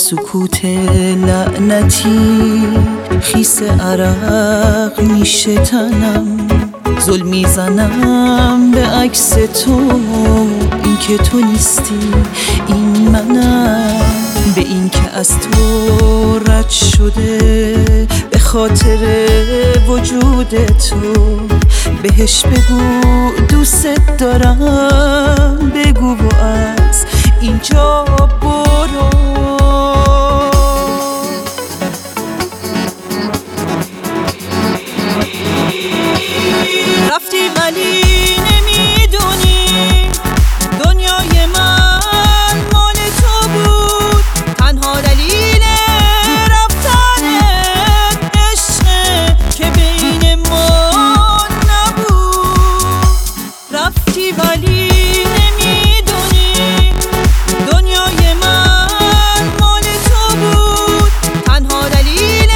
سکوت لعنتی خیس عرق میشه تنم، زل میزنم به عکس تو، این که تو نیستی این منم، به این که از تو رد شده به خاطر وجود تو، بهش بگو دوست دارم، بگو و از اینجا برو. رفتی ولی نمیدونی دنیای من مال تو بود، تنها دلیل رفتنت عشقه که بین ما نبود. رفتی ولی نمیدونی دنیای من مال تو بود، تنها دلیل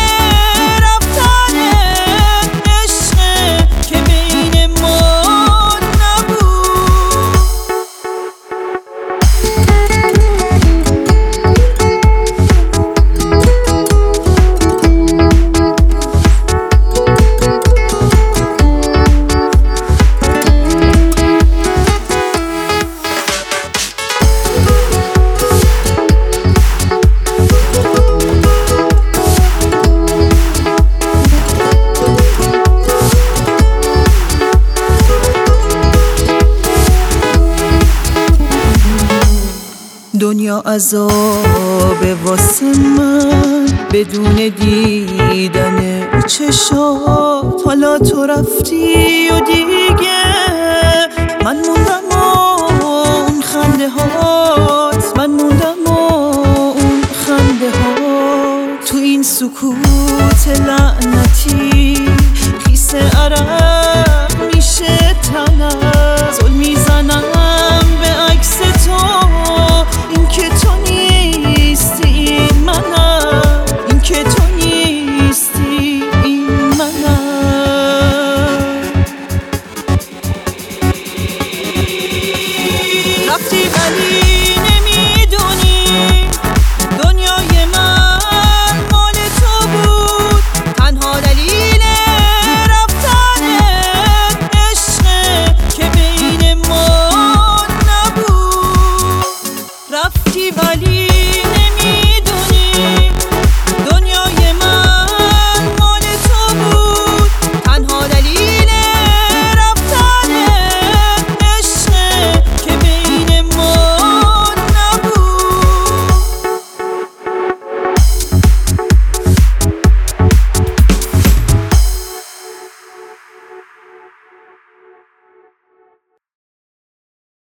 دنیا عذاب واسه من بدون دیدن چشات، حالا تو رفتی و دیگه من موندم و اون خنده هات، من موندم و اون خنده هات تو این سکوت